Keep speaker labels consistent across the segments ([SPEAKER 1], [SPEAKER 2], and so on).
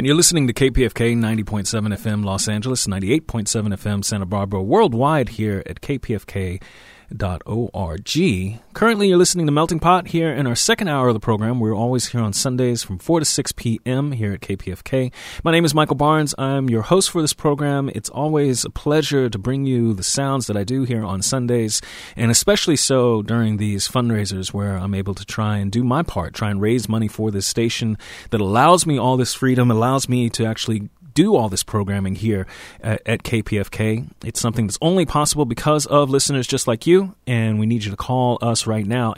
[SPEAKER 1] And you're listening to KPFK 90.7 FM Los Angeles, 98.7 FM Santa Barbara, worldwide here at kpfk.org. Currently, you're listening to Melting Pot here in our second hour of the program. We're always here on Sundays from 4 to 6 p.m. here at KPFK. My name is Michael Barnes. I'm your host for this program. It's always a pleasure to bring you the sounds that I do here on Sundays, and especially so during these fundraisers where I'm able to try and do my part, try and raise money for this station that allows me all this freedom, allows me to actually do all this programming here at KPFK. It's something that's only possible because of listeners just like you, and we need you to call us right now,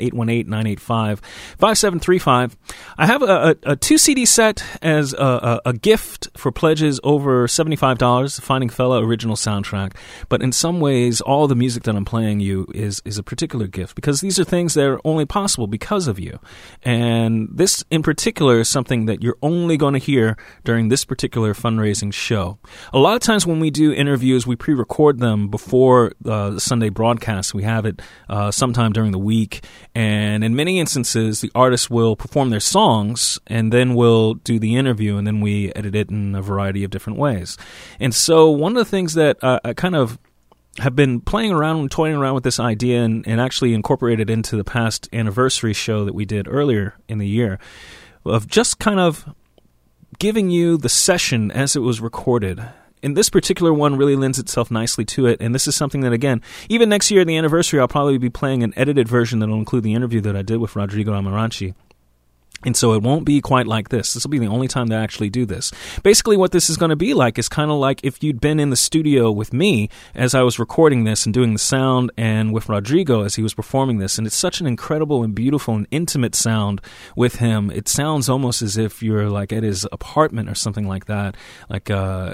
[SPEAKER 1] 818-985-5735. I have a 2-CD set as a gift for pledges over $75, the Finding Fella original soundtrack, but in some ways, all the music that I'm playing you is a particular gift, because these are things that are only possible because of you. And this in particular is something that you're only going to hear during this particular fundraising show. A lot of times when we do interviews, we pre-record them before the Sunday broadcast. We have it sometime during the week, and in many instances, the artists will perform their songs, and then we'll do the interview, and then we edit it in a variety of different ways. And so one of the things that I kind of have been playing around and toying around with this idea and actually incorporated into the past anniversary show that we did earlier in the year, of just kind of giving you the session as it was recorded. And this particular one really lends itself nicely to it. And this is something that, again, even next year, the anniversary, I'll probably be playing an edited version that will include the interview that I did with Rodrigo Amarante. And so it won't be quite like this. This will be the only time that I actually do this. Basically, what this is going to be like is kind of like if you'd been in the studio with me as I was recording this and doing the sound, and with Rodrigo as he was performing this. And it's such an incredible and beautiful and intimate sound with him. It sounds almost as if you're like at his apartment or something like that. Like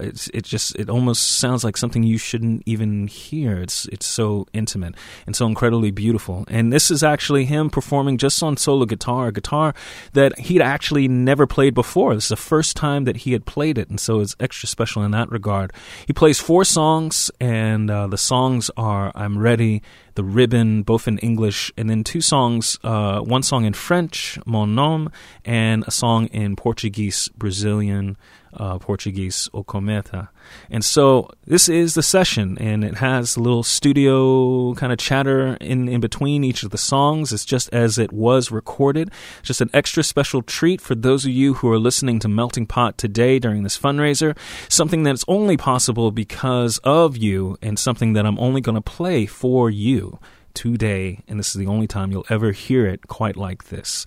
[SPEAKER 1] it almost sounds like something you shouldn't even hear. It's so intimate and so incredibly beautiful. And this is actually him performing just on solo guitar, a guitar that he'd actually never played before. This is the first time that he had played it, and so it's extra special in that regard. He plays 4 songs, and the songs are I'm Ready, The Ribbon, both in English, and then 2 songs, one song in French, Mon Nom, and a song in Portuguese, Brazilian Portuguese, O Cometa. And so this is the session, and it has a little studio kind of chatter in between each of the songs. It's just as it was recorded. Just an extra special treat for those of you who are listening to Melting Pot today during this fundraiser. Something that's only possible because of you, and something that I'm only going to play for you today, and this is the only time you'll ever hear it quite like this.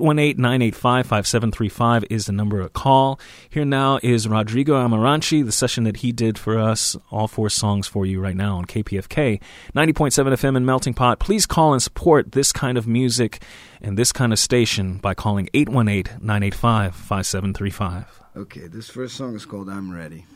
[SPEAKER 1] 818-985-5735 is the number to call. Here now is Rodrigo Amarante, the session that he did for us, all 4 songs for you right now on KPFK 90.7 FM in Melting Pot. Please call and support this kind of music and this kind of station by calling 818-985-5735.
[SPEAKER 2] Okay, this first song is called I'm Ready.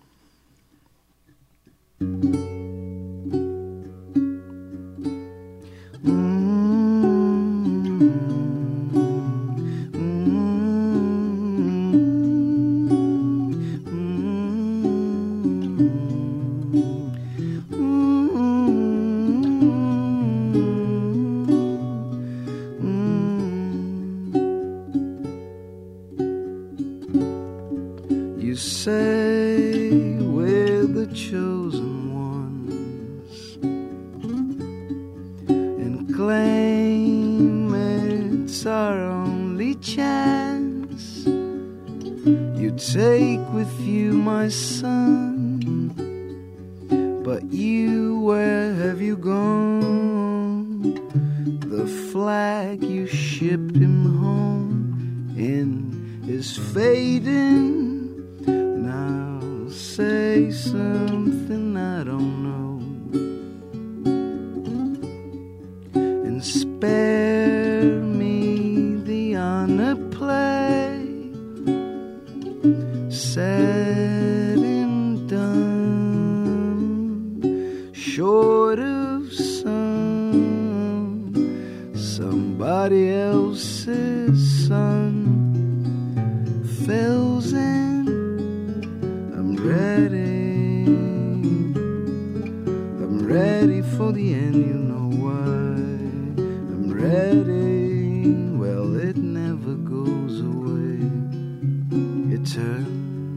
[SPEAKER 2] You say we're the chosen ones and claim it's our only chance. You take with you my son, but you, where have you gone? The flag you shipped him home in is fading. Now say something I don't know and spare me the honor play. Said and done, short of somebody else's son. Fills in, I'm ready for the end, you know why. I'm ready, well it never goes away. It turns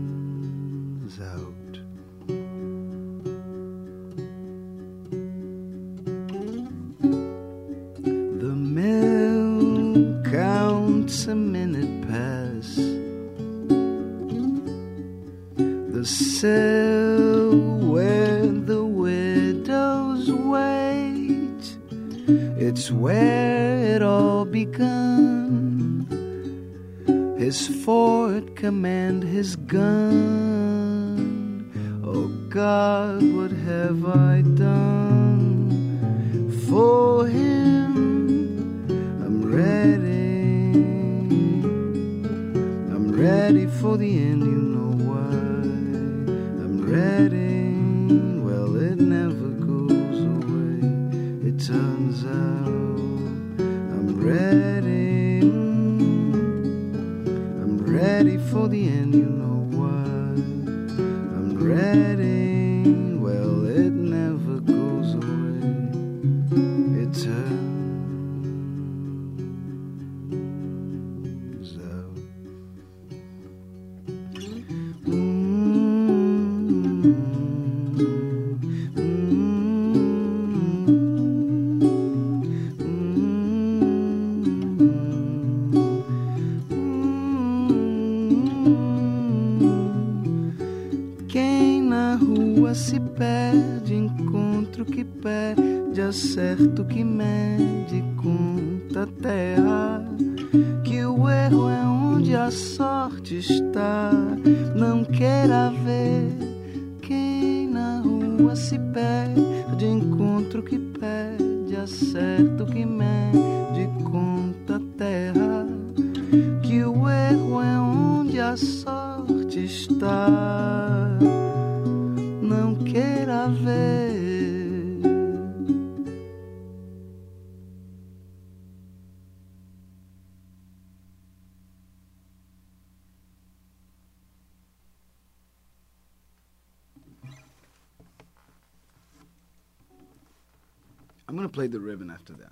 [SPEAKER 2] cell where the widows wait. It's where it all begun. His forward command, his gun. Oh God, what have I done for him? I'm ready for the end, you know why. I'm ready, well it never goes away. It turns out I'm ready for the end, you know why. I'm ready, well it never goes away. It turns out. Quem na rua se perde, encontra o que pede, acerta o que mede, conta a terra. Que o erro é onde a sorte está, não queira ver. Quem na rua se perde, encontra o que pede, acerta o que mede, conta a terra. Que o erro é onde a sorte está, não queira ver. I'm going to play the ribbon after that.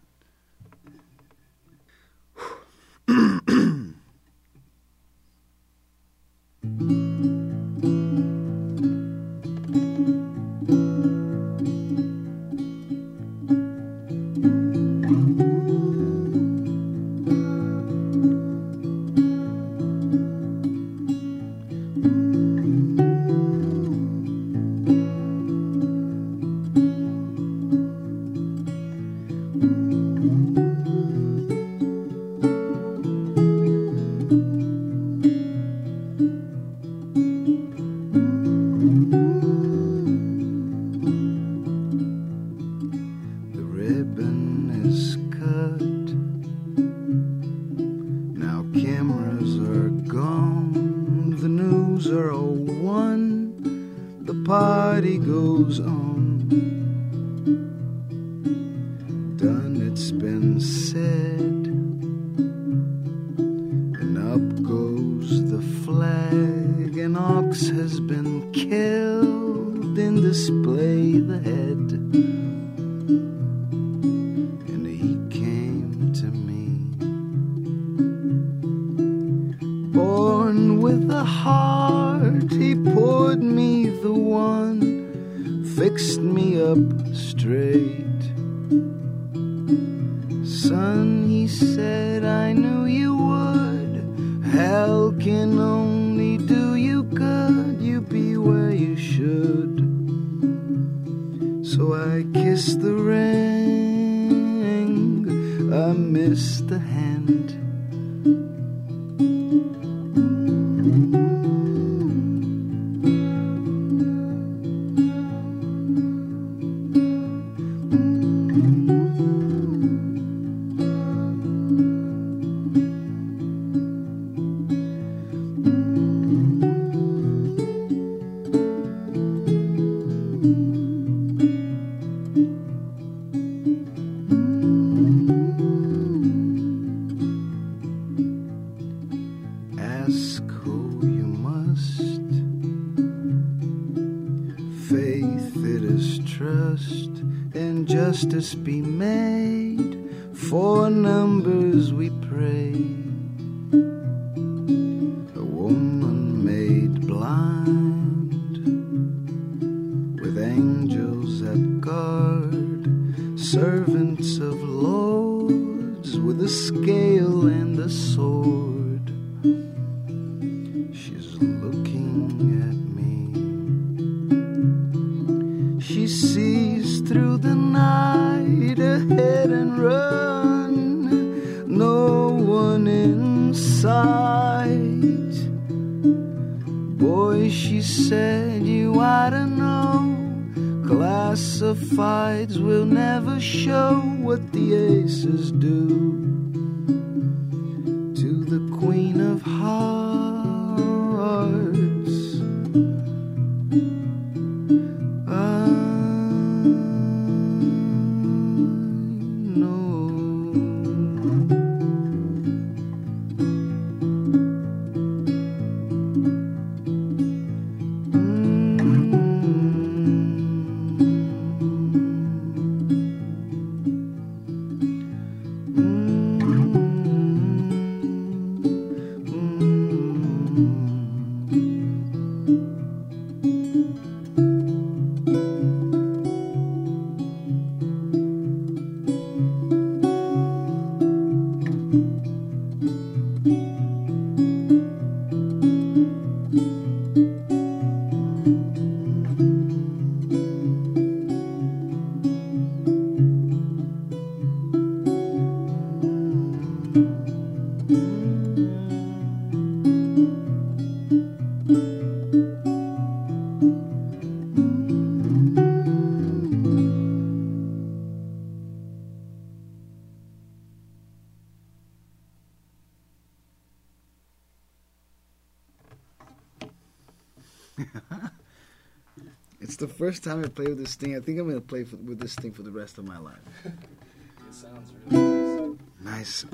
[SPEAKER 2] Party goes on. Done, it's been said, and up goes the flag. An ox has been killed, in display the head. And he came to me, born with a heart. He poured me the one, fixed me up straight. Son, he said, I knew you would. Hell can only do you good. You be where you should. So I kissed the ring, I missed the hand. Ask who you must. Faith it is trust, and justice be made. For numbers we pray. A woman made blind, with angels at guard, servants of lords, with a scale and a sword. She's looking at me. Boy, she said, you ought to know, classifieds will never show what the aces do to the Queen of Hearts. It's the first time I play with this thing. I think I'm going to play with this thing for the rest of my life.
[SPEAKER 1] It sounds really
[SPEAKER 2] nice.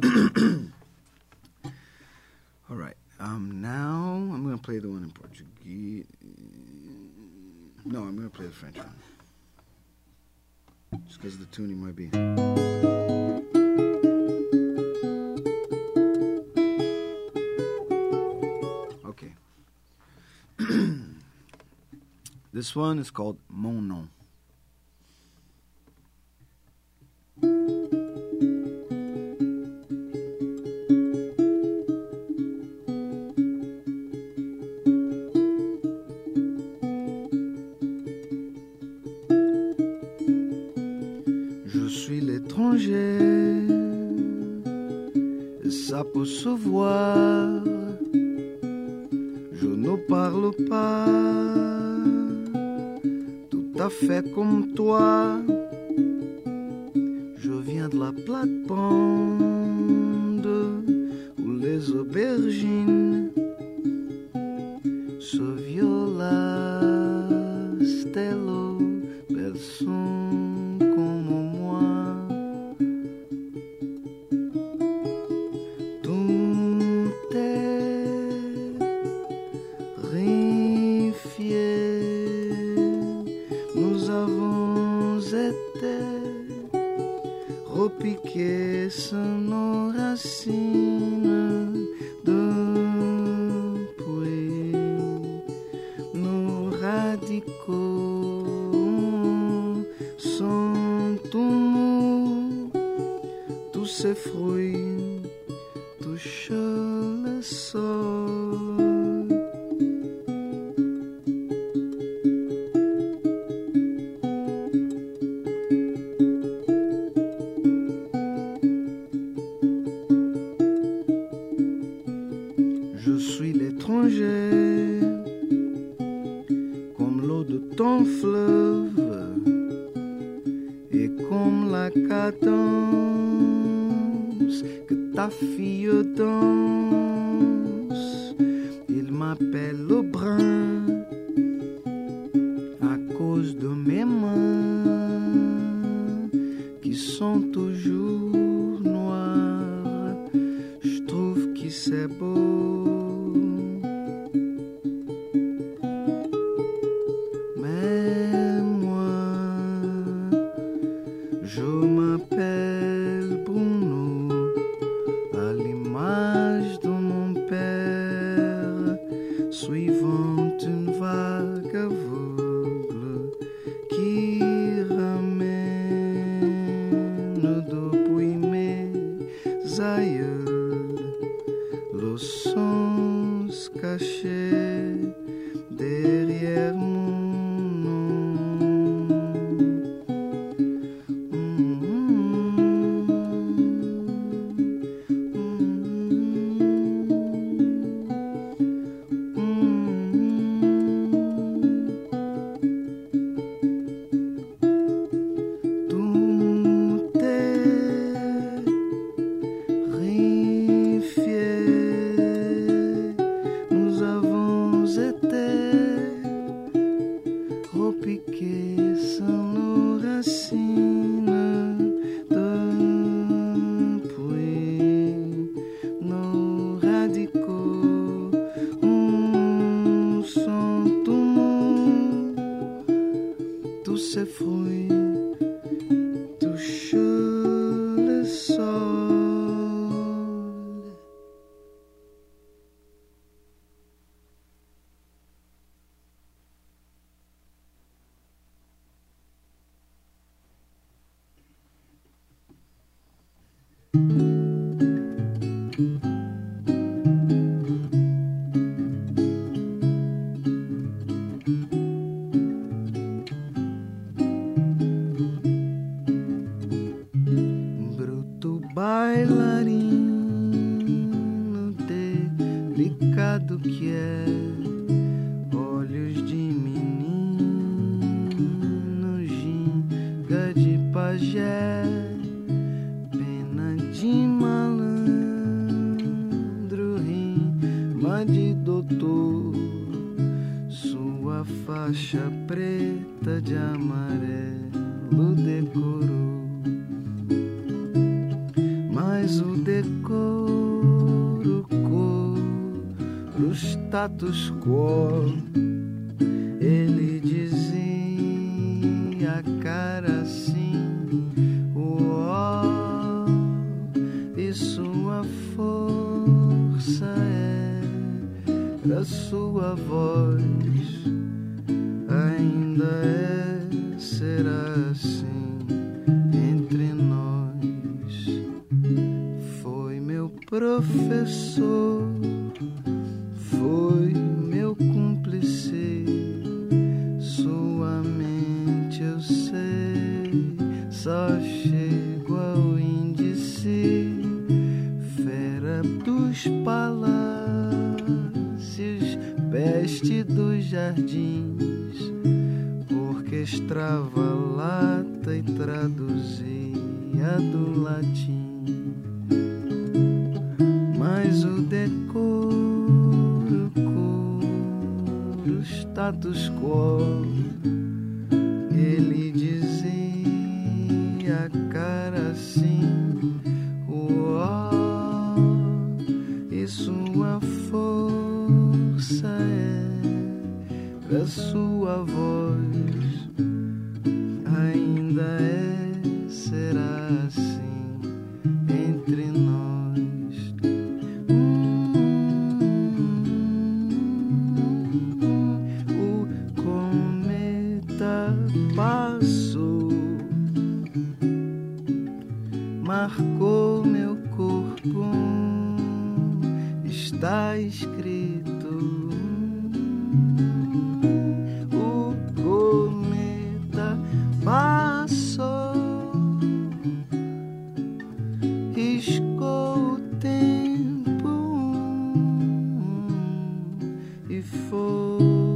[SPEAKER 2] All right. Now I'm going to play the one in Portuguese. No, I'm going to play the French one. Just because the tuning might be. Okay. This one is called Mon Nom. Je suis l'étranger, ça peut se voir. Je ne parle pas tout à fait comme toi. Je viens de la plate-bande où les aubergines se viola stello personne comme moi. Tout est rifié. Nous avons été repiqués sur nos racines depuis nos radicaux sont tout mous. Tous ces fruits touchent le sol. Je suis l'étranger, comme l'eau de ton fleuve, et comme la cadence que ta fille danse. Il m'appelle le brun à cause de mes mains qui sont toujours noires. Je trouve que c'est beau. Je m'appelle Bruno, à l'image de mon père, suivant une vague aveugle qui ramène de se fui, touche le sol. Bruto bailarino delicado que é, olhos de menino, ginga de pajé, pena de malandro, rima de doutor, sua faixa preta de amarelo decorou. Mas o decoro, coro, status quo, ele dizia a cara assim, uó, e sua força era sua voz, ainda será assim entre nós. Foi meu professor, foi meu cúmplice, sua mente eu sei, só chego ao índice, fera dos palácios, peste dos jardins, orquestrava lata e traduzia do latim. Mas o decoro, coro, status quo, ele dizia a cara assim, uó, e sua força era sua voz, ainda será assim entre nós. Passou, marcou meu corpo, está escrito. O cometa passou, riscou o tempo e foi.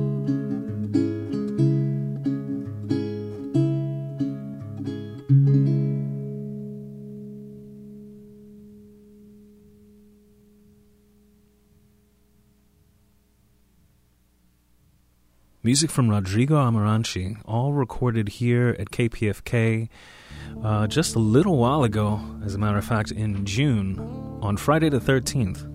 [SPEAKER 1] Music from Rodrigo Amarante, all recorded here at KPFK just a little while ago, as a matter of fact, in June, on Friday the 13th.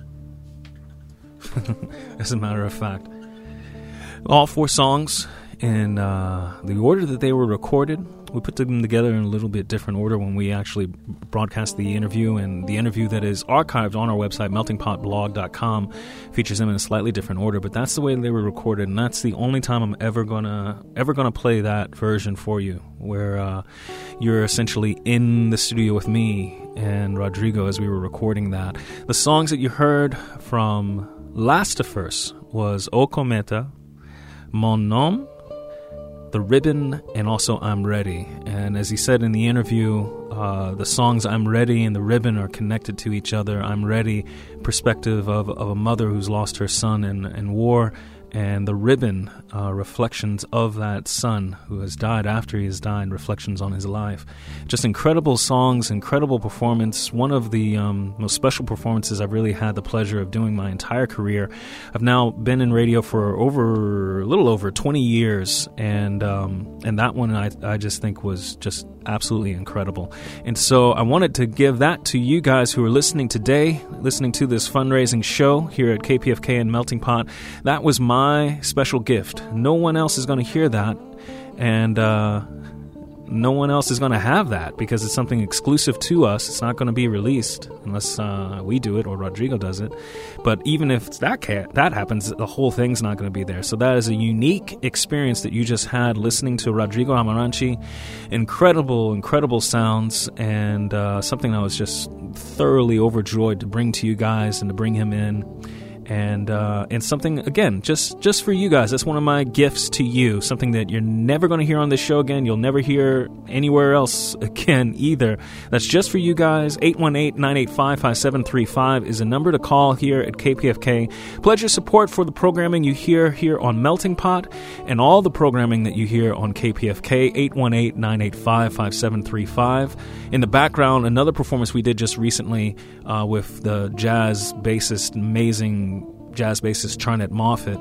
[SPEAKER 1] As a matter of fact. All 4 songs in the order that they were recorded. We put them together in a little bit different order when we actually broadcast the interview, and the interview that is archived on our website, meltingpotblog.com, features them in a slightly different order, but that's the way they were recorded, and that's the only time I'm ever gonna play that version for you, where you're essentially in the studio with me and Rodrigo as we were recording that. The songs that you heard from last to first was O Cometa, Mon Nom, The Ribbon, and also I'm Ready. And as he said in the interview, the songs I'm Ready and The Ribbon are connected to each other. I'm Ready, perspective of a mother who's lost her son in war, and The Ribbon, reflections of that son who has died after he has died, reflections on his life. Just incredible songs, incredible performance. One of the most special performances I've really had the pleasure of doing my entire career. I've now been in radio for a little over 20 years, and that one I just think was just absolutely incredible. And so I wanted to give that to you guys who are listening today, listening to this fundraising show here at KPFK and Melting Pot. That was my special gift. No one else is going to hear that. and no one else is going to have that because it's something exclusive to us. It's not going to be released unless we do it or Rodrigo does it. But even if that happens, the whole thing's not going to be there. So that is a unique experience that you just had listening to Rodrigo Amarante. Incredible sounds, and something I was just thoroughly overjoyed to bring to you guys and to bring him in. And something, again, just for you guys. That's one of my gifts to you. Something that you're never going to hear on this show again. You'll never hear anywhere else again either. That's just for you guys. 818-985-5735 is a number to call here at KPFK. Pledge your support for the programming you hear here on Melting Pot and all the programming that you hear on KPFK. 818-985-5735. In the background, another performance we did just recently with the jazz bassist, amazing jazz bassist Charnett Moffett.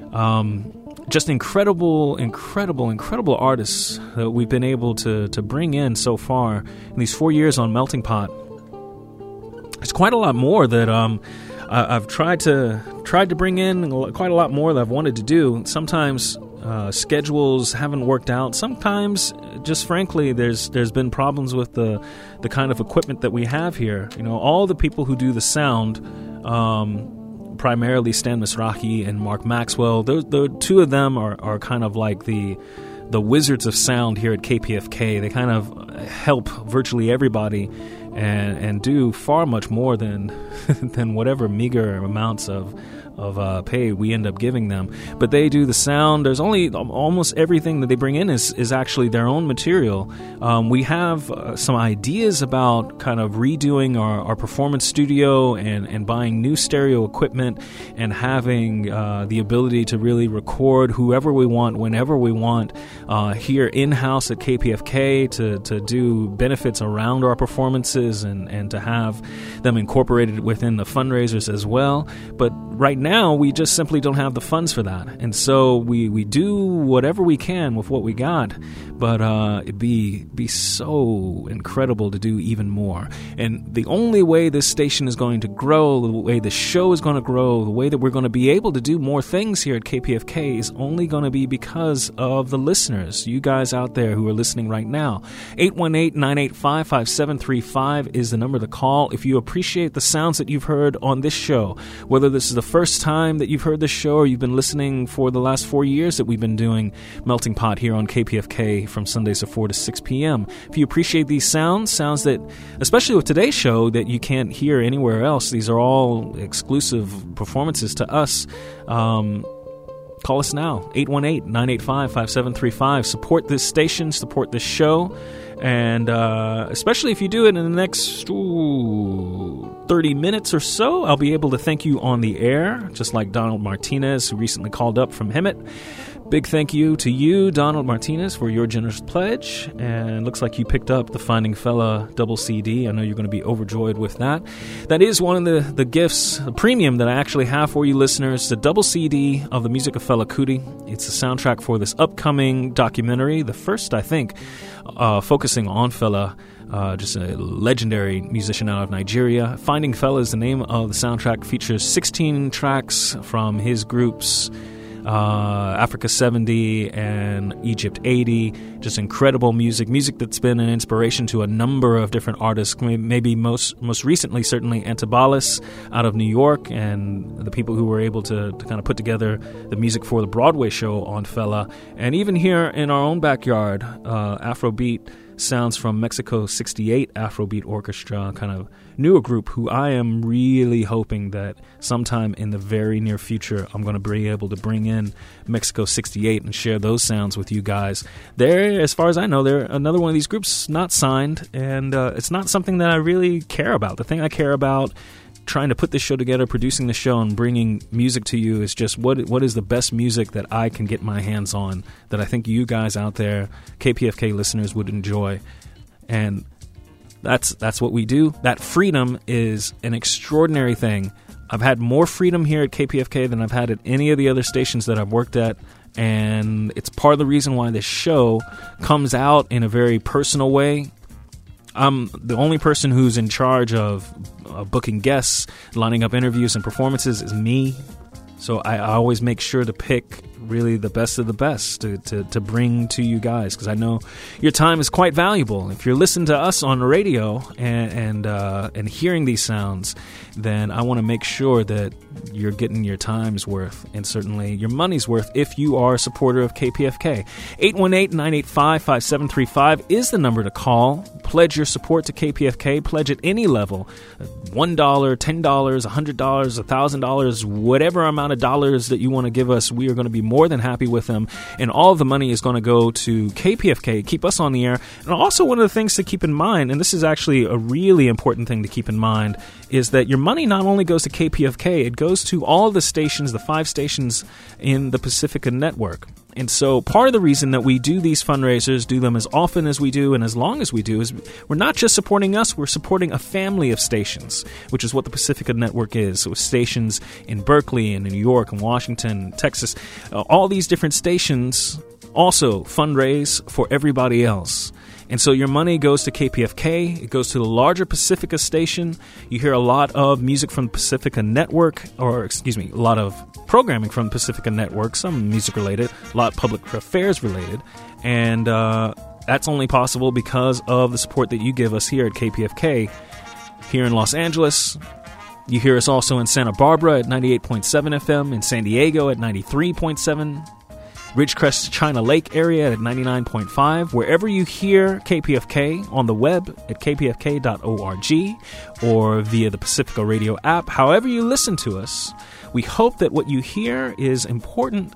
[SPEAKER 1] Just incredible artists that we've been able to bring in so far in these 4 years on Melting Pot. It's quite a lot more that I've tried to bring in, quite a lot more that I've wanted to do. Sometimes schedules haven't worked out. Sometimes, just frankly, there's been problems with the kind of equipment that we have here. You know, all the people who do the sound, primarily Stan Mizrahi and Mark Maxwell, the two of them are kind of like the wizards of sound here at KPFK. They kind of help virtually everybody and do far much more than whatever meager amounts of pay we end up giving them. But they do the sound. There's only almost everything that they bring in is actually their own material. We have some ideas about kind of redoing our performance studio and buying new stereo equipment and having the ability to really record whoever we want, whenever we want, here in-house at KPFK to do benefits around our performances and to have them incorporated within the fundraisers as well. But right now, we just simply don't have the funds for that. And so we do whatever we can with what we got, but it'd be so incredible to do even more. And the only way this station is going to grow, the way the show is going to grow, the way that we're going to be able to do more things here at KPFK is only going to be because of the listeners, you guys out there who are listening right now. 818-985-5735 is the number to call if you appreciate the sounds that you've heard on this show, whether this is the first time that you've heard this show or you've been listening for the last 4 years that we've been doing Melting Pot here on KPFK from Sundays at 4 to 6 p.m. If you appreciate these sounds that, especially with today's show, that you can't hear anywhere else, these are all exclusive performances to us, call us now, 818-985-5735. Support this station, support this show, and especially if you do it in the next 30 minutes or so, I'll be able to thank you on the air, just like Donald Martinez, who recently called up from Hemet. Big thank you to you, Donald Martinez, for your generous pledge. And looks like you picked up the Finding Fella double CD. I know you're going to be overjoyed with that. That is one of the gifts, the premium that I actually have for you listeners, the double CD of the music of Fela Kuti. It's the soundtrack for this upcoming documentary, the first, I think, focusing on Fela. Just a legendary musician out of Nigeria. Finding Fela is the name of the soundtrack. Features 16 tracks from his groups, Africa 70 and Egypt 80. Just incredible music that's been an inspiration to a number of different artists. Maybe most recently, certainly Antibalas out of New York, and the people who were able to kind of put together the music for the Broadway show on Fela. And even here in our own backyard, Afrobeat sounds from Mexico 68 Afrobeat Orchestra, kind of newer group who I am really hoping that sometime in the very near future I'm going to be able to bring in Mexico 68 and share those sounds with you guys. They're, as far as I know, they're another one of these groups not signed, and it's not something that I really care about. The thing I care about trying to put this show together, producing the show, and bringing music to you is just what is the best music that I can get my hands on that I think you guys out there, KPFK listeners, would enjoy. And that's what we do. That freedom is an extraordinary thing. I've had more freedom here at KPFK than I've had at any of the other stations that I've worked at, and it's part of the reason why this show comes out in a very personal way. I'm the only person who's in charge of booking guests, lining up interviews and performances is me. So I always make sure to pick really the best of the best to bring to you guys, because I know your time is quite valuable. If you're listening to us on the radio and hearing these sounds, then I want to make sure that you're getting your time's worth and certainly your money's worth if you are a supporter of KPFK. 818-985-5735 is the number to call. Pledge your support to KPFK. Pledge at any level, $1, $10, $100, $1,000, whatever amount of dollars that you want to give us. We are going to be more than happy with them, and all of the money is going to go to KPFK, keep us on the air. And also, one of the things to keep in mind, and this is actually a really important thing to keep in mind, is that your money not only goes to KPFK, it goes to all the stations, the 5 stations in the Pacifica network. And so part of the reason that we do these fundraisers, do them as often as we do and as long as we do, is we're not just supporting us, we're supporting a family of stations, which is what the Pacifica Network is. So stations in Berkeley and in New York and Washington, Texas, all these different stations also fundraise for everybody else. And so your money goes to KPFK. It goes to the larger Pacifica station. You hear a lot of music from the Pacifica Network, a lot of programming from the Pacifica Network, some music-related, a lot public affairs related. And that's only possible because of the support that you give us here at KPFK. Here in Los Angeles, you hear us also in Santa Barbara at 98.7 FM, in San Diego at 93.7 Ridgecrest, China Lake area at 99.5. Wherever you hear KPFK, on the web at kpfk.org or via the Pacifica Radio app, however you listen to us, we hope that what you hear is important,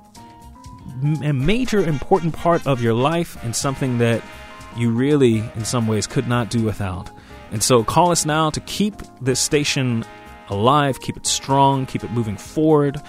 [SPEAKER 1] a major important part of your life and something that you really, in some ways, could not do without. And so call us now to keep this station alive, keep it strong, keep it moving forward.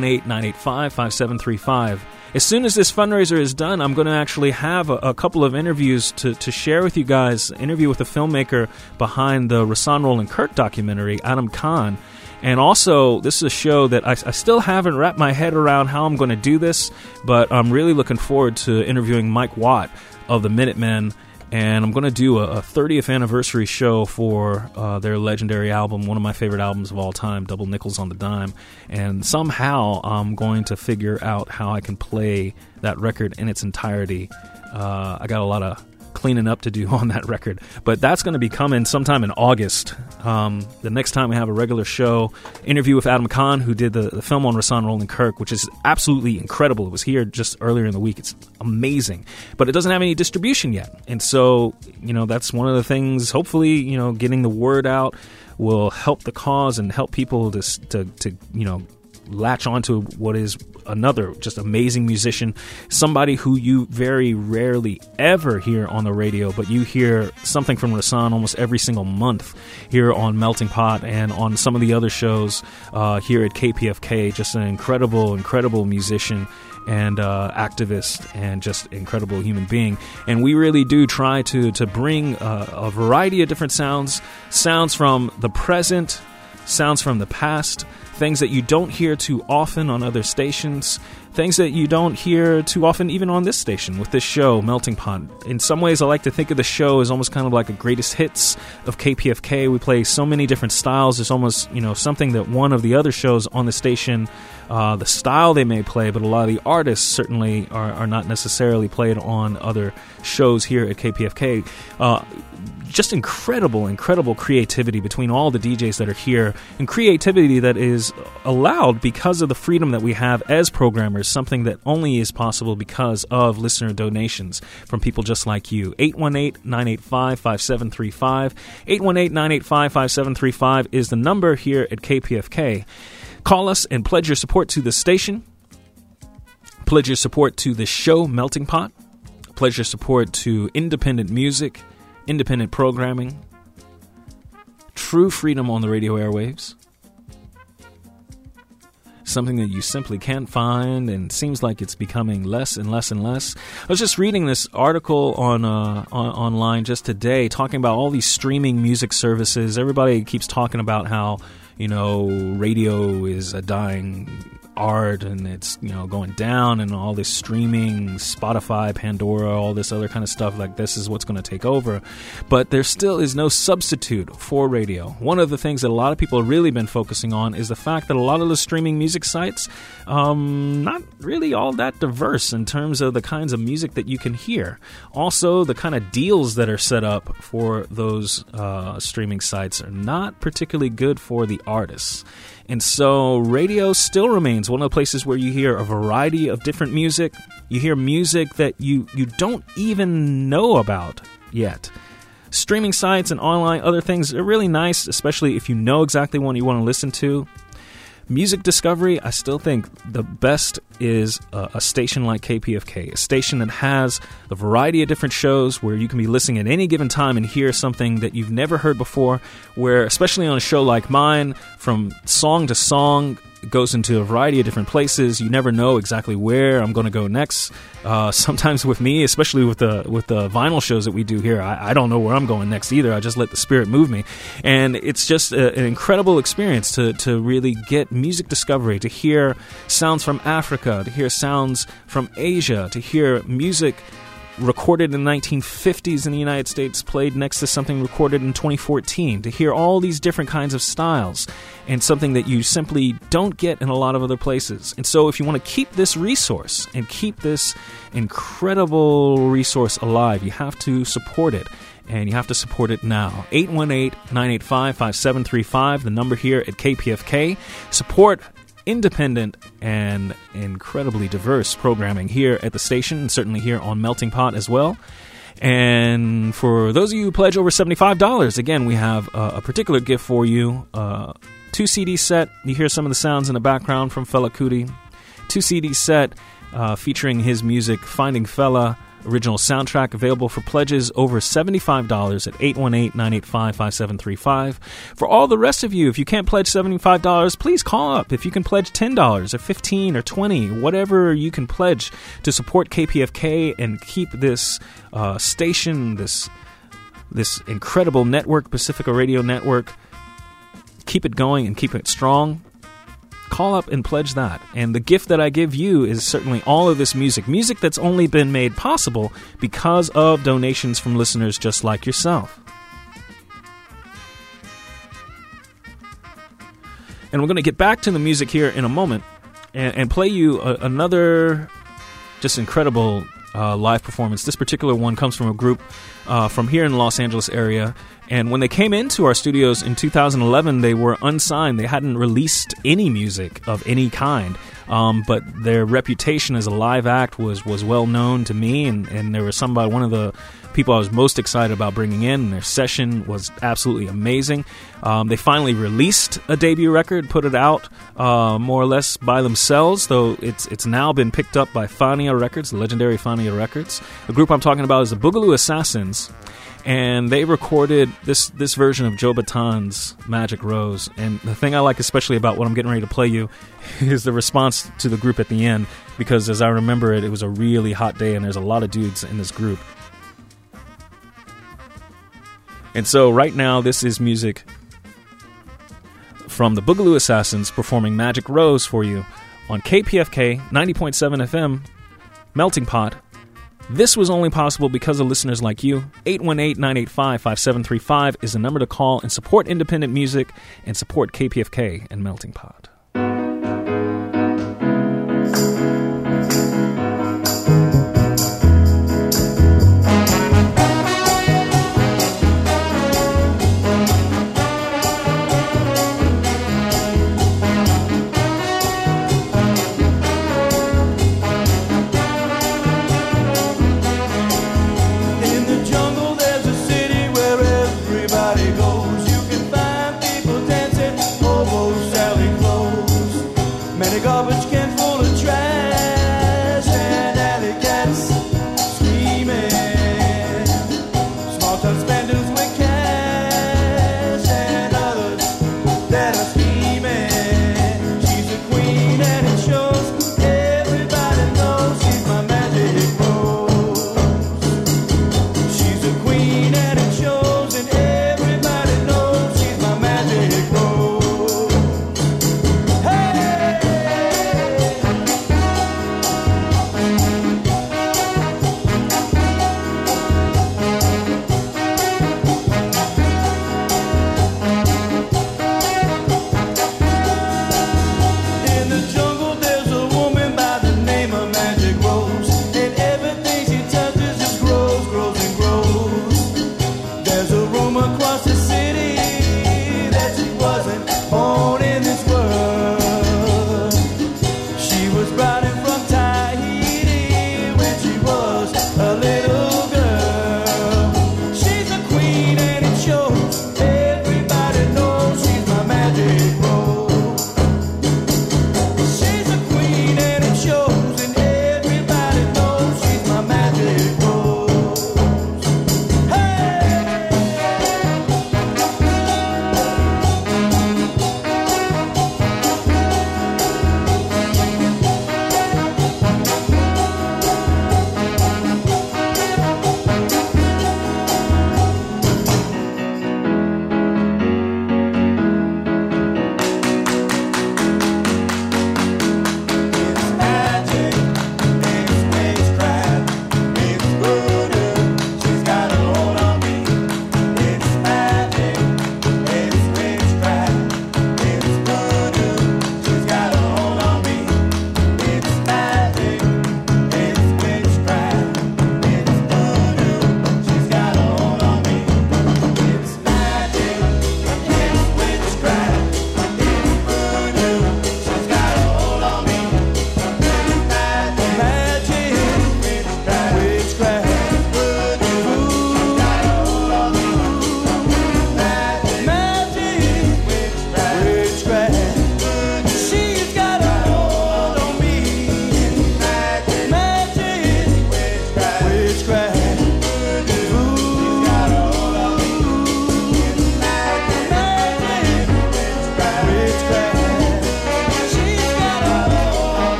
[SPEAKER 1] 818-985-5735. As soon as this fundraiser is done, I'm going to actually have a couple of interviews to share with you guys. An interview with the filmmaker behind the Rahsaan Roland Kirk documentary, Adam Khan. And also, this is a show that I still haven't wrapped my head around how I'm going to do this, but I'm really looking forward to interviewing Mike Watt of the Minutemen. And I'm going to do a 30th anniversary show for their legendary album, one of my favorite albums of all time, Double Nickels on the Dime. And somehow I'm going to figure out how I can play that record in its entirety. I got a lot of cleaning up to do on that record. But that's going to be coming sometime in August. The next time we have a regular show, interview with Adam Khan, who did the film on Rahsaan Roland Kirk, which is absolutely incredible. It was here just earlier in the week. It's amazing. But it doesn't have any distribution yet. And so, that's one of the things, hopefully, getting the word out will help the cause and help people to latch onto what is another just amazing musician, somebody who you very rarely ever hear on the radio, but you hear something from Rahsaan almost every single month here on Melting Pot and on some of the other shows here at KPFK. Just an incredible musician and activist and just incredible human being. And we really do try to bring a variety of different sounds from the present, sounds from the past, things that you don't hear too often on other stations, things that you don't hear too often even on this station with this show, Melting Pot. In some ways, I like to think of the show as almost kind of like a greatest hits of KPFK. We play so many different styles. There's almost, something that one of the other shows on the station, the style they may play, but a lot of the artists certainly are not necessarily played on other shows here at KPFK. Just incredible creativity between all the DJs that are here, and creativity that is allowed because of the freedom that we have as programmers, something that only is possible because of listener donations from people just like you. 818-985-5735. 818-985-5735 is the number here at KPFK. Call us and pledge your support to the station. Pledge your support to the show, Melting Pot. Pledge your support to independent music, independent programming, true freedom on the radio airwaves, something that you simply can't find and seems like it's becoming less and less and less. I was just reading this article online just today talking about all these streaming music services. Everybody keeps talking about how, radio is a dying art and it's, going down and all this streaming, Spotify, Pandora, all this other kind of stuff, like this is what's going to take over. But there still is no substitute for radio. One of the things that a lot of people have really been focusing on is the fact that a lot of the streaming music sites, not really all that diverse in terms of the kinds of music that you can hear. Also, the kind of deals that are set up for those streaming sites are not particularly good for the artists. And so radio still remains one of the places where you hear a variety of different music. You hear music that you don't even know about yet. Streaming sites and online other things are really nice, especially if you know exactly what you want to listen to. Music discovery, I still think the best is a station like KPFK, a station that has a variety of different shows where you can be listening at any given time and hear something that you've never heard before, where, especially on a show like mine, from song to song, it goes into a variety of different places. You never know exactly where I'm going to go next. Sometimes with me, especially with the vinyl shows that we do here, I don't know where I'm going next either. I just let the spirit move me. And it's just an incredible experience to really get music discovery, to hear sounds from Africa, to hear sounds from Asia, to hear music recorded in the 1950s in the United States played next to something recorded in 2014, to hear all these different kinds of styles and something that you simply don't get in a lot of other places. And so if you want to keep this resource and keep this incredible resource alive, you have to support it. And you have to support it now. 818-985-5735, the number here at KPFK. Support independent and incredibly diverse programming here at the station, and certainly here on Melting Pot as well. And for those of you who pledge over $75, again, we have a particular gift for you. 2 CD set. You hear some of the sounds in the background from Fela Kuti. 2 CD set featuring his music, Finding Fela, original soundtrack, available for pledges over $75 at 818-985-5735. For all the rest of you, if you can't pledge $75, please call up. If you can pledge $10 or $15 or $20, whatever you can pledge to support KPFK and keep this station, this incredible network, Pacifica Radio Network, keep it going and keep it strong. Call up and pledge that. And the gift that I give you is certainly all of this music that's only been made possible because of donations from listeners just like yourself. And we're going to get back to the music here in a moment and play you another just incredible live performance. This particular one comes from a group from here in the Los Angeles area. And when they came into our studios in 2011, they were unsigned. They hadn't released any music of any kind. But their reputation as a live act was well known to me. And there was one of the people I was most excited about bringing in. And their session was absolutely amazing. They finally released a debut record, put it out more or less by themselves, though it's now been picked up by Fania Records, the legendary Fania Records. The group I'm talking about is the Boogaloo Assassins. And they recorded this version of Joe Batan's Magic Rose. And the thing I like especially about what I'm getting ready to play you is the response to the group at the end, because as I remember it was a really hot day and there's a lot of dudes in this group. And so right now this is music from the Boogaloo Assassins performing Magic Rose for you on KPFK 90.7 FM, Melting Pot. This was only possible because of listeners like you. 818-985-5735 is the number to call and support independent music and support KPFK and Melting Pot.
[SPEAKER 2] Everybody goes, you can find people dancing, hobo Sally clothes.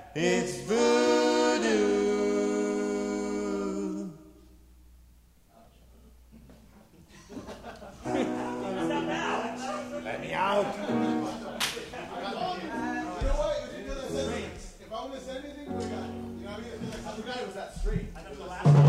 [SPEAKER 3] It's voodoo. Let me out.
[SPEAKER 4] You know what? If I want to say anything, we got it. You know what I mean? I forgot it was that straight. I know the last one.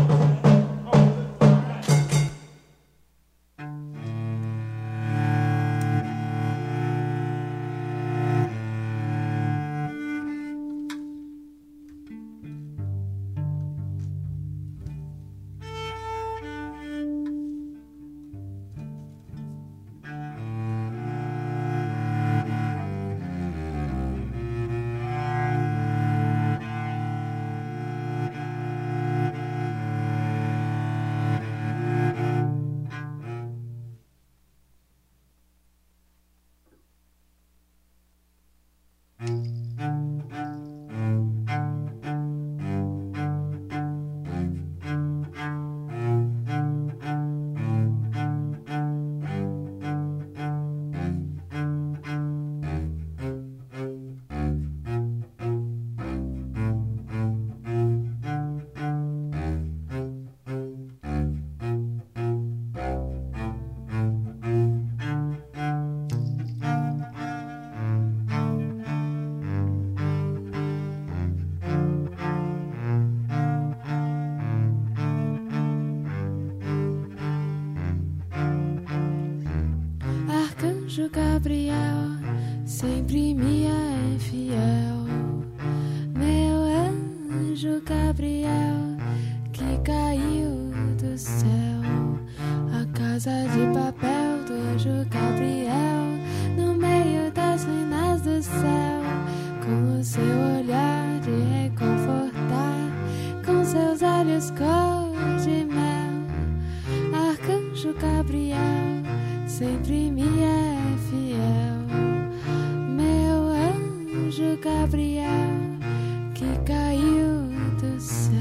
[SPEAKER 5] Arcanjo Gabriel sempre me é fiel. Meu anjo Gabriel que caiu do céu. A casa de papel do anjo Gabriel no meio das ruínas do céu. Com o seu olhar de reconfortar, com seus olhos cor de mel. Arcanjo Gabriel sempre me é fiel. Meu anjo Gabriel que caiu do céu.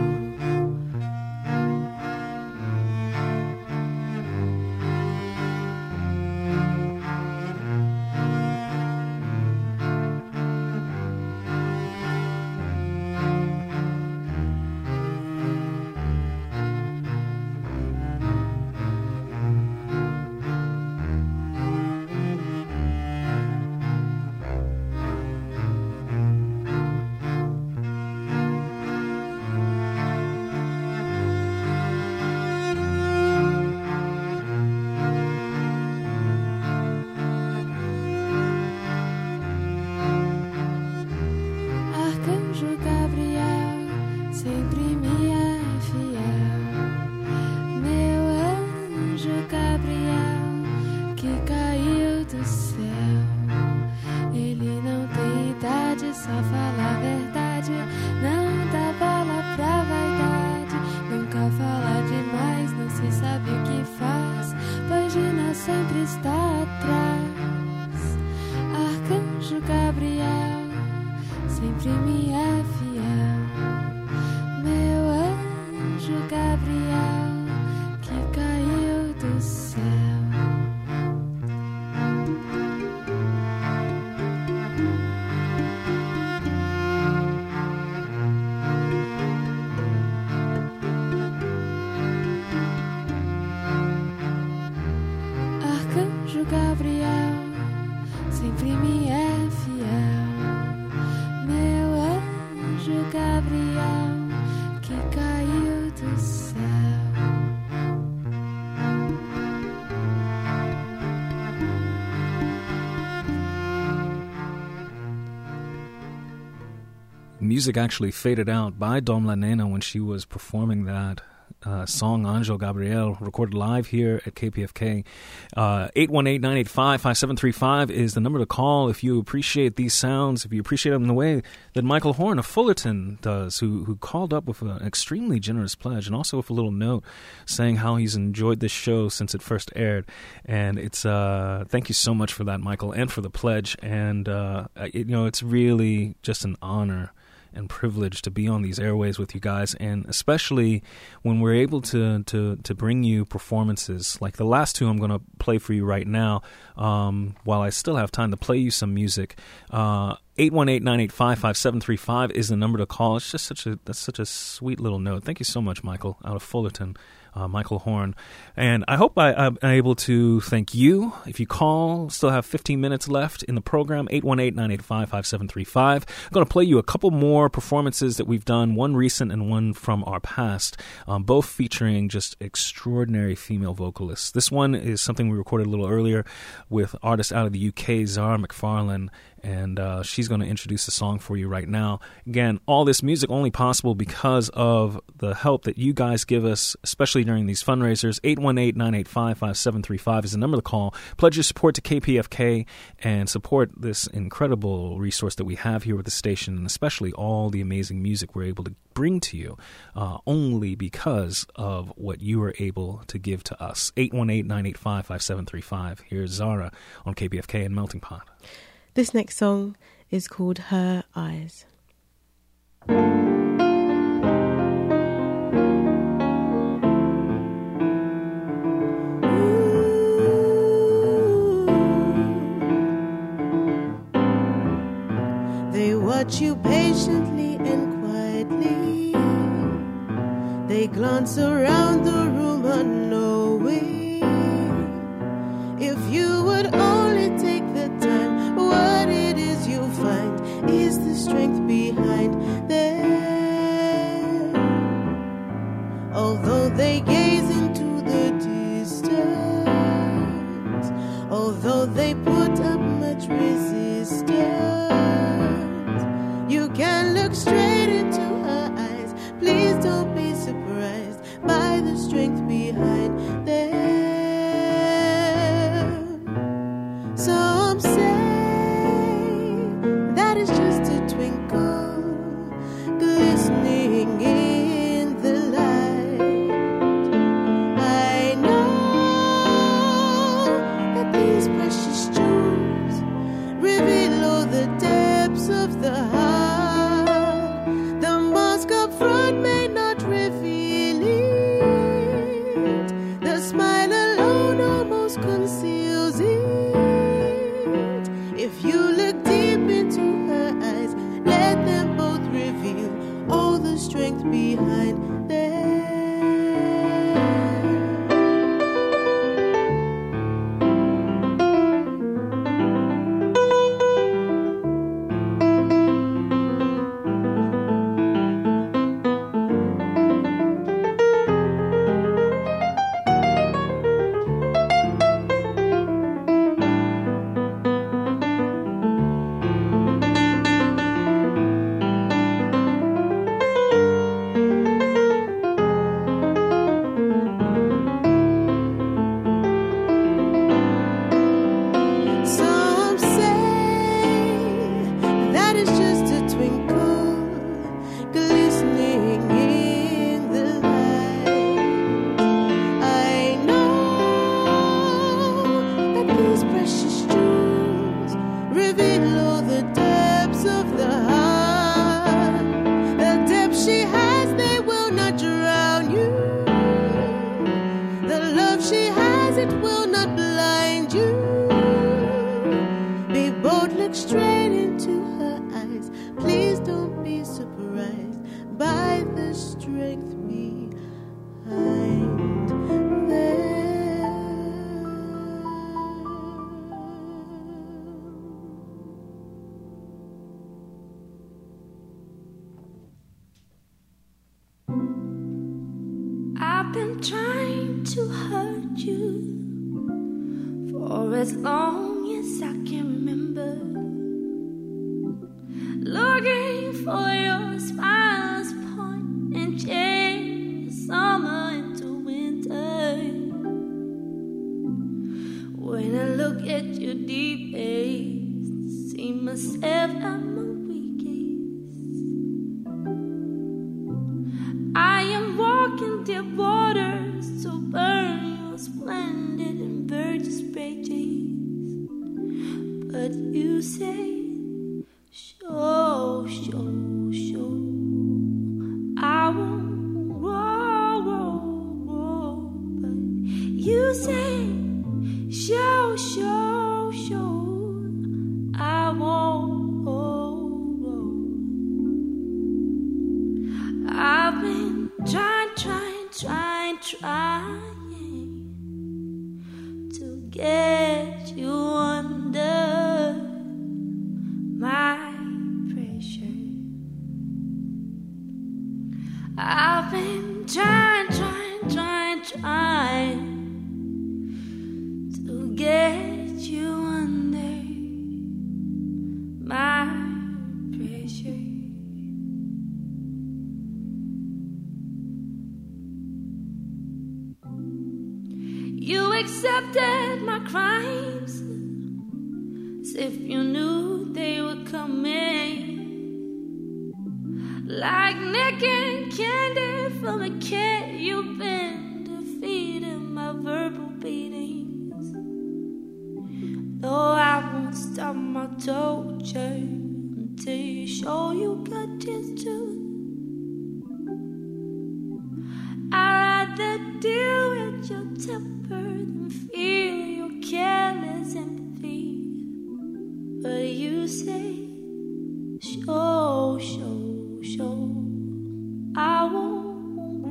[SPEAKER 5] Sempre está atrás. Arcanjo Gabriel sempre me é fiel. Meu anjo Gabriel que caiu do céu. Arcanjo Gabriel sempre me é fiel. Meu anjo Gabriel que caiu do céu.
[SPEAKER 1] Music actually faded out by Dom La Nena when she was performing that song Anjo Gabriel, recorded live here at KPFK. 818-985-5735 is the number to call if you appreciate these sounds, if you appreciate them in the way that Michael Horn of Fullerton does, who called up with an extremely generous pledge and also with a little note saying how he's enjoyed this show since it first aired. And it's thank you so much for that, Michael, and for the pledge. And it's really just an honor and privilege to be on these airways with you guys, and especially when we're able to bring you performances like the last two I'm going to play for you right now, while I still have time to play you some music. 818-985-5735 is the number to call. It's just such a sweet little note. Thank you so much, Michael, out of Fullerton. Michael Horn. And I hope I'm able to thank you. If you call, still have 15 minutes left in the program, 818-985-5735. I'm going to play you a couple more performances that we've done, one recent and one from our past, both featuring just extraordinary female vocalists. This one is something we recorded a little earlier with artist out of the UK, Zara McFarlane, and she's going to introduce the song for you right now. Again, all this music only possible because of the help that you guys give us, especially during these fundraisers. 818-985-5735 is the number to call. Pledge your support to KPFK and support this incredible resource that we have here with the station, and especially all the amazing music we're able to bring to you only because of what you are able to give to us. 818-985-5735. Here's Zara on KPFK and Melting Pot.
[SPEAKER 6] This next song is called Her Eyes. They watch you patiently and quietly. They glance around the room unknowing. If you would only take the time, what it is you'll find is the strength behind them. Although they gaze into the distance, although they put up much resistance, you can look straight into her eyes. Please don't be surprised by the strength behind them. Some say that is just a twinkle glistening in the light. I know that these precious jewels reveal all the depths of the heart. The mask up front may not reveal it. The smile alone almost conceals it. If you look deep into her eyes, let them both reveal all the strength behind them.
[SPEAKER 5] I've been trying to hurt you for as long as I can remember, looking for your smile's point and change summer into winter. When I look at your deep face, see myself at my weakest. I am walking deep waters to burn your splendid and virgin praise. But you say, show, show, show. I won't roll. But you say, show, show, show. I won't. trying to get you under my pressure. I've been trying to get you under my pressure. You accepted my crimes as if you knew they were coming, like nicking candy from a kid. You've been defeating my verbal beatings, though I won't stop my torture until you show you got tears too. I'd rather deal with your temper than feel your careless empathy. But you say, show, I won't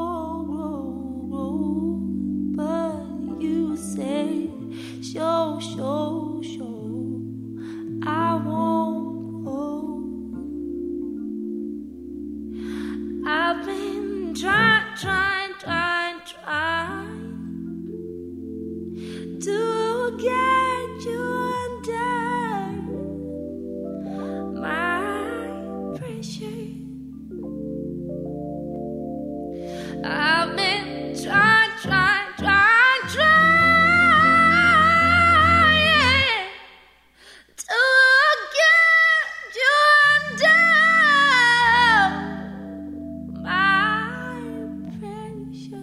[SPEAKER 5] grow. But you say, show, I won't grow. I've been trying to get you under my pressure. I've been trying to get you under my pressure.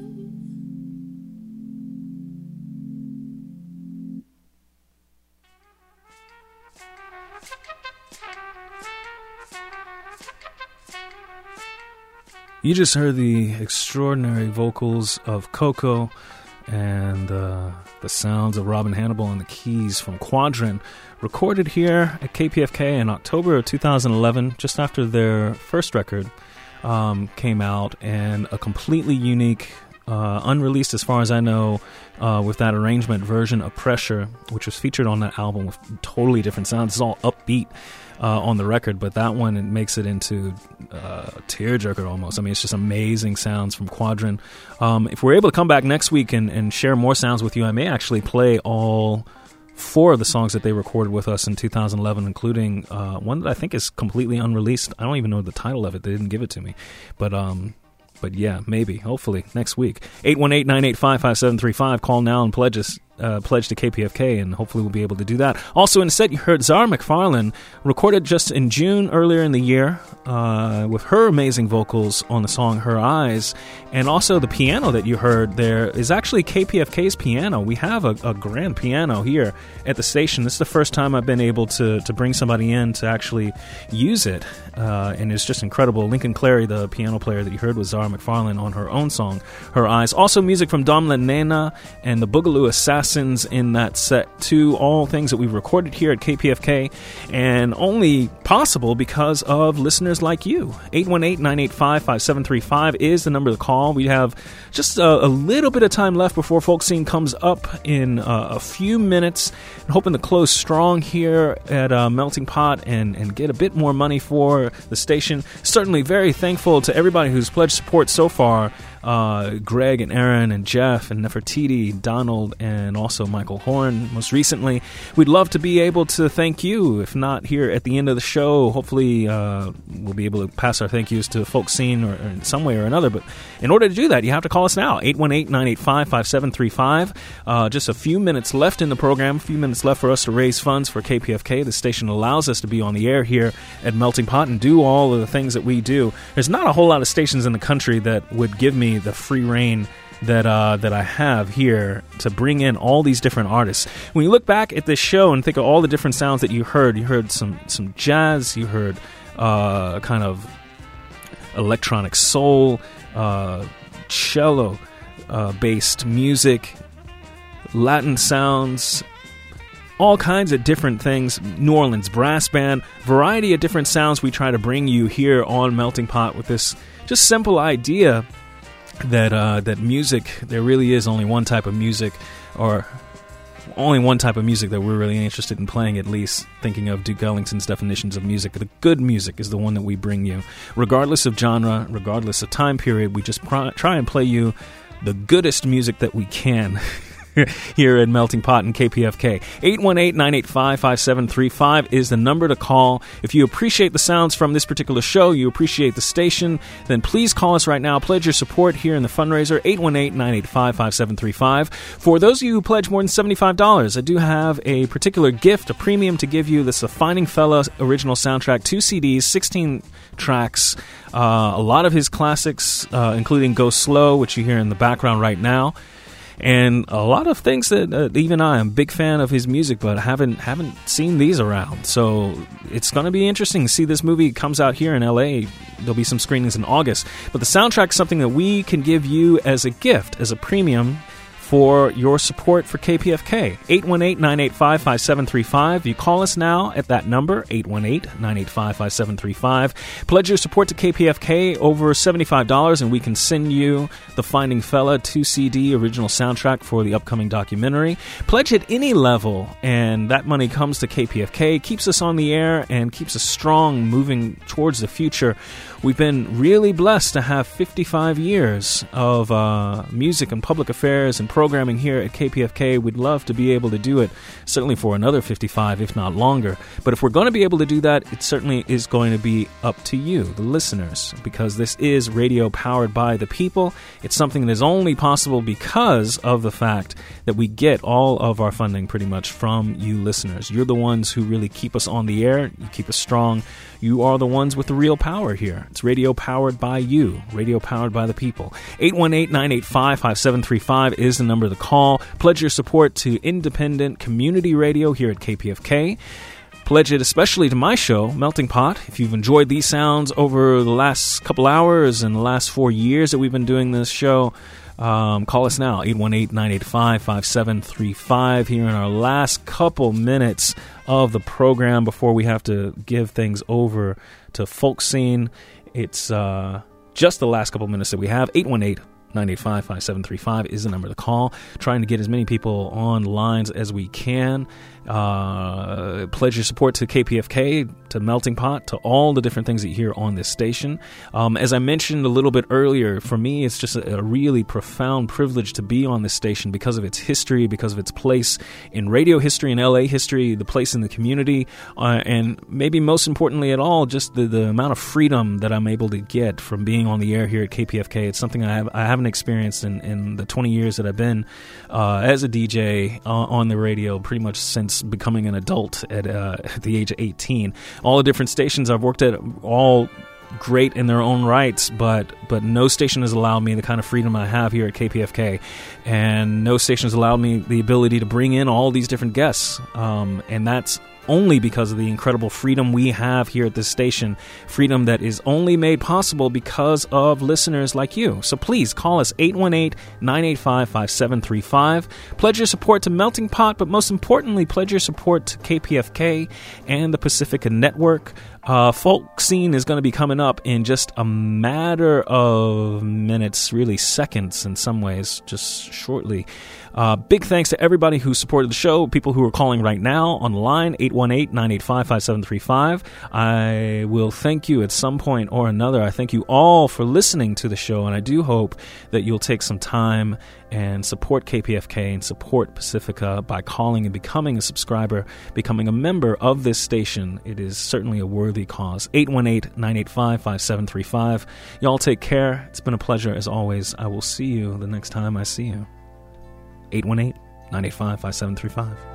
[SPEAKER 1] You just heard the extraordinary vocals of Coco and the sounds of Robin Hannibal on the keys from Quadran, recorded here at KPFK in October of 2011, just after their first record came out, and a completely unique, unreleased as far as I know, with that arrangement version of Pressure, which was featured on that album with totally different sounds. It's all upbeat on the record, but that one, it makes it into tearjerker almost. I mean, it's just amazing sounds from Quadran. If we're able to come back next week and share more sounds with you, I may actually play all 4 of the songs that they recorded with us in 2011, including one that I think is completely unreleased. I don't even know the title of it. They didn't give it to me. But yeah, maybe, hopefully, next week. 818-985-5735. Call now and pledge to KPFK, and hopefully we'll be able to do that. Also, in the set, you heard Zara McFarlane, recorded just in June earlier in the year, with her amazing vocals on the song Her Eyes. And also the piano that you heard there is actually KPFK's piano. We have a grand piano here at the station. This is the first time I've been able to bring somebody in to actually use it, and it's just incredible. Lincoln Clary, the piano player that you heard, was Zara McFarlane on her own song, Her Eyes. Also music from Domla Nena and the Boogaloo Assassins in that set too. All things that we've recorded here at KPFK, and only possible because of listeners like you. 818-985-5735 is the number to call. We have just a little bit of time left before Folk Scene comes up in a few minutes. I'm hoping to close strong here at Melting Pot and get a bit more money for the station. Certainly very thankful to everybody who's pledged support so far. Greg and Aaron and Jeff and Nefertiti, Donald, and also Michael Horn most recently. We'd love to be able to thank you, if not here at the end of the show. Hopefully we'll be able to pass our thank yous to Folk Scene or in some way or another. But in order to do that, you have to call us now, 818-985-5735. Just a few minutes left in the program, a few minutes left for us to raise funds for KPFK. The station allows us to be on the air here at Melting Pot and do all of the things that we do. There's not a whole lot of stations in the country that would give me the free reign that I have here to bring in all these different artists. When you look back at this show and think of all the different sounds that you heard some jazz, you heard kind of electronic soul, cello based music, Latin sounds, all kinds of different things, New Orleans brass band, variety of different sounds we try to bring you here on Melting Pot with this just simple idea that music, there really is only one type of music, or only one type of music that we're really interested in playing, at least thinking of Duke Ellington's definitions of music. The good music is the one that we bring you. Regardless of genre, regardless of time period, we just try and play you the goodest music that we can here at Melting Pot and KPFK. 818-985-5735 is the number to call. If you appreciate the sounds from this particular show, you appreciate the station, then please call us right now. Pledge your support here in the fundraiser, 818-985-5735. For those of you who pledge more than $75, I do have a particular gift, a premium to give you. This is a Finding Fella original soundtrack, 2 CDs, 16 tracks, a lot of his classics, including Go Slow, which you hear in the background right now. And a lot of things that even I'm a big fan of his music, but haven't seen these around. So it's going to be interesting to see this movie. Comes out here in LA. There'll be some screenings in August. But the soundtrack is something that we can give you as a gift, as a premium for your support for KPFK. 818-985-5735. You call us now at that number, 818-985-5735. Pledge your support to KPFK over $75, and we can send you the Finding Fella 2 CD original soundtrack for the upcoming documentary. Pledge at any level, and that money comes to KPFK, keeps us on the air, and keeps us strong moving towards the future. We've been really blessed to have 55 years of music and public affairs and programming here at KPFK. We'd love to be able to do it, certainly for another 55, if not longer. But if we're going to be able to do that, it certainly is going to be up to you, the listeners, because this is radio powered by the people. It's something that is only possible because of the fact that we get all of our funding pretty much from you listeners. You're the ones who really keep us on the air. You keep us strong. You are the ones with the real power here. It's radio powered by you, radio powered by the people. 818-985-5735 is the number to call. Pledge your support to independent community radio here at KPFK. Pledge it especially to my show, Melting Pot. If you've enjoyed these sounds over the last couple hours and the last 4 years that we've been doing this show, call us now, 818-985-5735, here in our last couple minutes of the program before we have to give things over to Folk Scene. It's just the last couple minutes that we have. 818-985-5735 is the number to call. Trying to get as many people on lines as we can. Pledge your support to KPFK, to Melting Pot, to all the different things that you hear on this station. As I mentioned a little bit earlier, for me it's just a really profound privilege to be on this station because of its history, because of its place in radio history and LA history, the place in the community, and maybe most importantly at all, just the amount of freedom that I'm able to get from being on the air here at KPFK. It's something I haven't experienced in the 20 years that I've been as a DJ on the radio, pretty much since becoming an adult at the age of 18. All the different stations I've worked at, all great in their own rights, but no station has allowed me the kind of freedom I have here at KPFK, and no station has allowed me the ability to bring in all these different guests, and that's only because of the incredible freedom we have here at this station, freedom that is only made possible because of listeners like you. So please call us, 818-985-5735. Pledge your support to Melting Pot, but most importantly, pledge your support to KPFK and the Pacifica Network. Folk Scene is going to be coming up in just a matter of minutes, really seconds in some ways, just shortly. Big thanks to everybody who supported the show, people who are calling right now on the line, 818-985-5735. I will thank you at some point or another. I thank you all for listening to the show, and I do hope that you'll take some time and support KPFK and support Pacifica by calling and becoming a subscriber, becoming a member of this station. It is certainly a worthy cause. 818-985-5735. Y'all take care. It's been a pleasure as always. I will see you the next time I see you. 818-985-5735.